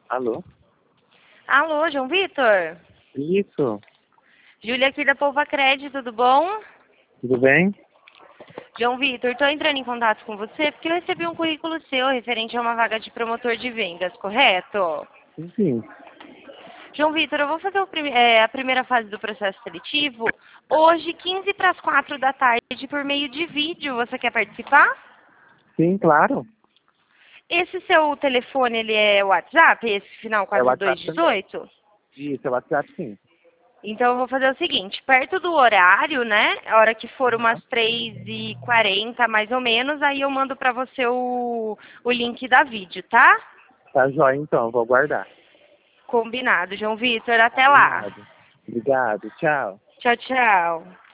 Alô? Alô, João Vitor? Isso, Júlia aqui da Polvacred, tudo bom? tudo bem? João Vitor, estou entrando em contato com você porque eu recebi um currículo seu referente a uma vaga de promotor de vendas, correto? Enfim, João Vitor, eu vou fazer a primeira fase do processo seletivo hoje, 15 para as 4 da tarde, por meio de vídeo. Você quer participar? sim, claro. Esse seu telefone, ele é WhatsApp, esse final É o WhatsApp também. 4218? Isso, é o WhatsApp sim. Então eu vou fazer o seguinte, perto do horário, né? A hora que for umas Aham. 3h40, mais ou menos, aí eu mando pra você o link da vídeo, tá? Tá jóia então, vou aguardar. Combinado, João Vitor. Até lá. Combinado. Obrigado, tchau. Tchau, tchau.